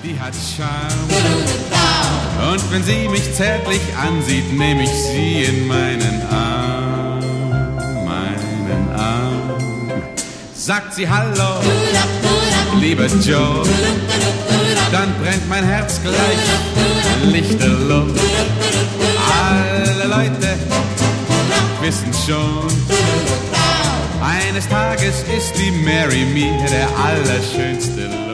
die hat Charme. Und wenn sie mich zärtlich ansieht, nehme ich sie in meinen Arm, meinen Arm. Sagt sie Hallo, lieber Joe, dann brennt mein Herz gleich lichterloh. Alle Leute wissen schon, eines Tages ist die Mary mir der allerschönste Lohn.